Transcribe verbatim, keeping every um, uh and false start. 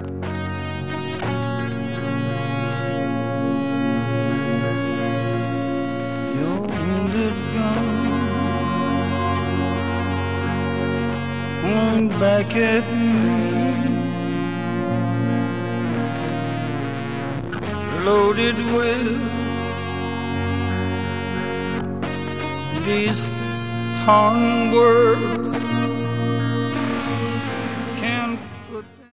Your wounded gun pointing back at me, loaded with these torn words.